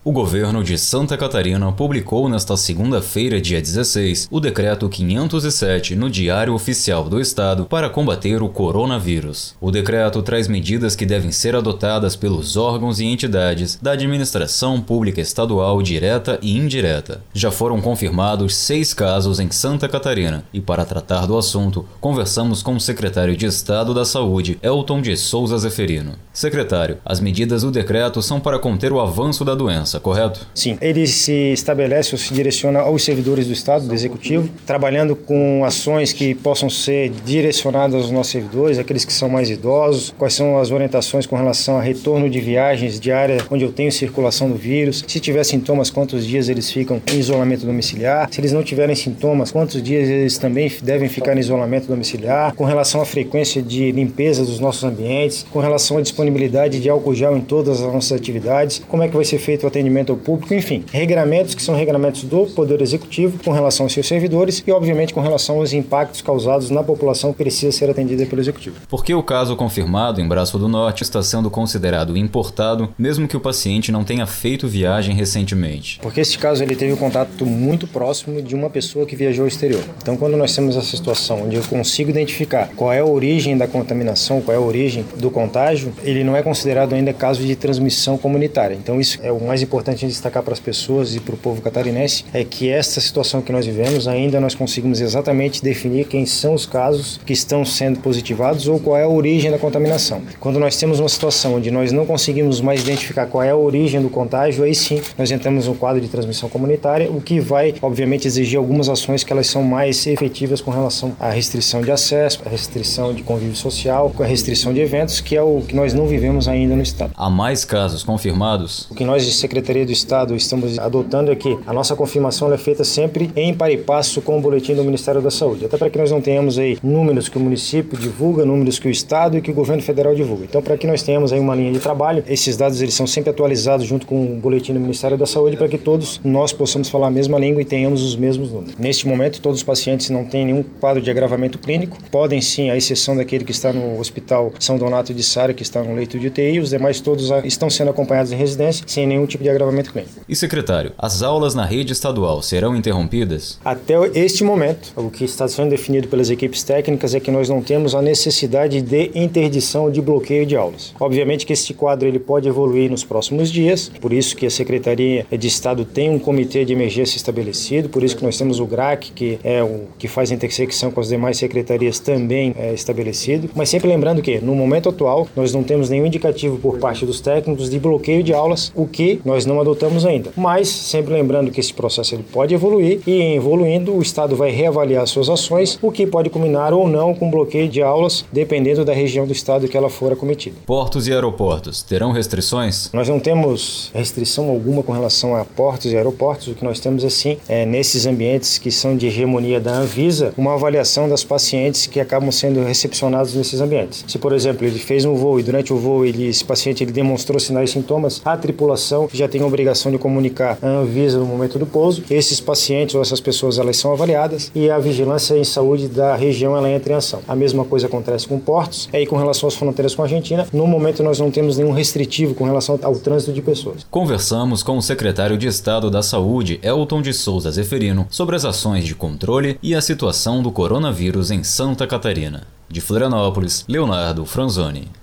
O governo de Santa Catarina publicou nesta segunda-feira, dia 16, o Decreto 507 no Diário Oficial do Estado para combater o coronavírus. O decreto traz medidas que devem ser adotadas pelos órgãos e entidades da administração pública estadual direta e indireta. Já foram confirmados 6 casos em Santa Catarina e, para tratar do assunto, conversamos com o secretário de Estado da Saúde, Elton de Souza Zeferino. Secretário, as medidas do decreto são para conter o avanço da doença, correto? Sim, ele se estabelece ou se direciona aos servidores do Estado, do Executivo, trabalhando com ações que possam ser direcionadas aos nossos servidores, aqueles que são mais idosos, quais são as orientações com relação a retorno de viagens de área onde eu tenho circulação do vírus, se tiver sintomas, quantos dias eles ficam em isolamento domiciliar, se eles não tiverem sintomas, quantos dias eles também devem ficar em isolamento domiciliar, com relação à frequência de limpeza dos nossos ambientes, com relação à disponibilidade de álcool gel em todas as nossas atividades, como é que vai ser feito o atendimento ao público, enfim, regramentos que são regramentos do Poder Executivo com relação aos seus servidores e, obviamente, com relação aos impactos causados na população que precisa ser atendida pelo Executivo. Por que o caso confirmado em Braço do Norte está sendo considerado importado, mesmo que o paciente não tenha feito viagem recentemente? Porque este caso ele teve um contato muito próximo de uma pessoa que viajou ao exterior. Então, quando nós temos essa situação onde eu consigo identificar qual é a origem da contaminação, qual é a origem do contágio, ele não é considerado ainda caso de transmissão comunitária. Então, isso é o mais importante a destacar para as pessoas e para o povo catarinense, é que esta situação que nós vivemos, ainda nós conseguimos exatamente definir quem são os casos que estão sendo positivados ou qual é a origem da contaminação. Quando nós temos uma situação onde nós não conseguimos mais identificar qual é a origem do contágio, aí sim nós entramos no quadro de transmissão comunitária, o que vai, obviamente, exigir algumas ações que elas são mais efetivas com relação à restrição de acesso, à restrição de convívio social, com a restrição de eventos, que é o que nós não vivemos ainda no Estado. Há mais casos confirmados? O que nós de Secretaria do Estado estamos adotando é que a nossa confirmação é feita sempre em par e passo com o boletim do Ministério da Saúde, até para que nós não tenhamos aí números que o município divulga, números que o Estado e que o governo federal divulga. Então, para que nós tenhamos aí uma linha de trabalho, esses dados eles são sempre atualizados junto com o boletim do Ministério da Saúde para que todos nós possamos falar a mesma língua e tenhamos os mesmos números. Neste momento, todos os pacientes não têm nenhum quadro de agravamento clínico, podem sim, à exceção daquele que está no Hospital São Donato de Sara, que está no leito de UTI, os demais todos estão sendo acompanhados em residência sem nenhum tipo de agravamento clínico. E secretário, as aulas na rede estadual serão interrompidas? Até este momento, o que está sendo definido pelas equipes técnicas é que nós não temos a necessidade de interdição de bloqueio de aulas. Obviamente que este quadro ele pode evoluir nos próximos dias, por isso que a Secretaria de Estado tem um comitê de emergência estabelecido, por isso que nós temos o GRAC, que é o que faz a intersecção com as demais secretarias também estabelecido, mas sempre lembrando que, no momento atual, nós não temos nenhum indicativo por parte dos técnicos de bloqueio de aulas, o que nós não adotamos ainda. Mas, sempre lembrando que esse processo ele pode evoluir e, em evoluindo, o Estado vai reavaliar suas ações, o que pode culminar ou não com bloqueio de aulas, dependendo da região do Estado que ela for acometida. Portos e aeroportos terão restrições? Nós não temos restrição alguma com relação a portos e aeroportos. O que nós temos, assim, nesses ambientes que são de hegemonia da Anvisa, uma avaliação das pacientes que acabam sendo recepcionados nesses ambientes. Se, por exemplo, ele fez um voo e durante o voo esse paciente ele demonstrou sinais e sintomas, a tripulação já tem a obrigação de comunicar a Anvisa no momento do pouso. Esses pacientes ou essas pessoas elas são avaliadas e a vigilância em saúde da região ela entra em ação. A mesma coisa acontece com portos e com relação às fronteiras com a Argentina. No momento nós não temos nenhum restritivo com relação ao trânsito de pessoas. Conversamos com o secretário de Estado da Saúde, Elton de Souza Zeferino, sobre as ações de controle e a situação do coronavírus em Santa Catarina. De Florianópolis, Leonardo Franzoni.